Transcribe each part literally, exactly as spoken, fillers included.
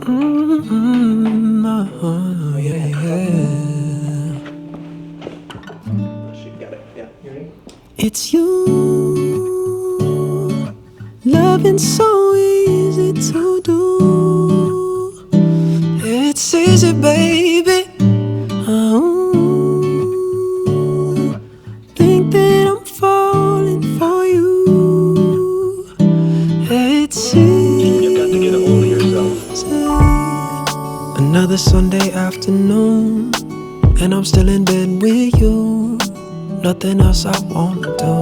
Mm-hmm. Oh, yeah, yeah. It's you, loving so easy to do. It's easy, baby. Oh, think that I'm falling for you. It's easy. You've got to get a hold of yourself. Another Sunday afternoon, and I'm still in bed with you. Nothing else I wanna do.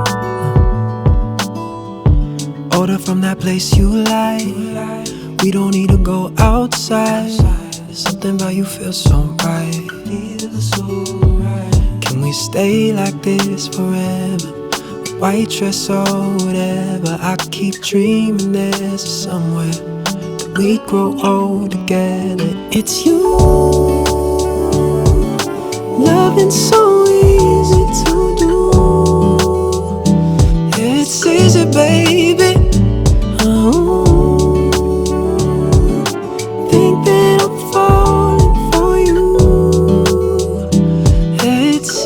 Order from that place you like. We don't need to go outside. Something about you feels so right. Can we stay like this forever? White dress or whatever. I keep dreaming there's somewhere that we grow old together. It's you, loving so easy to do. It's easy, baby. Oh, think that I'm falling for you. It's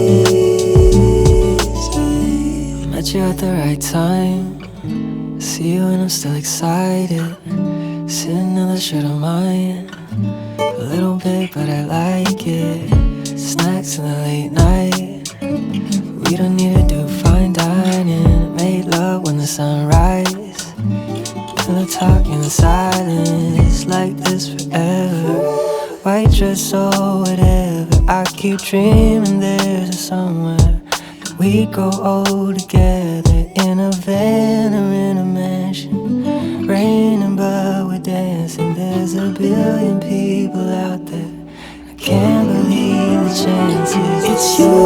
easy. Met you at the right time. See you and I'm still excited. Sitting in the shirt of mine. A little bit, but I like it. Snacks in the late night. We don't need to do fine dining. Made love when the sun rise. Pillow talk in silence. Like this forever. White dress or whatever. I keep dreaming there's a somewhere that we grow old together. In a van or in a mansion. Raining but we're dancing. There's a billion people out there. I can't believe the chances. It's you,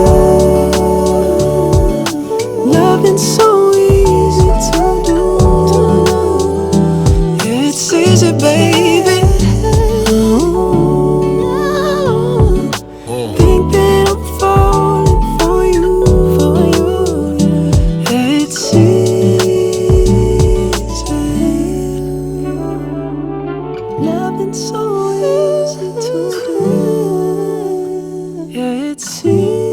loving so easy to do. It's easy, baby. Oh, think that I'm falling for you, for you. It's easy, loving so easy to do. Yeah, it's easy.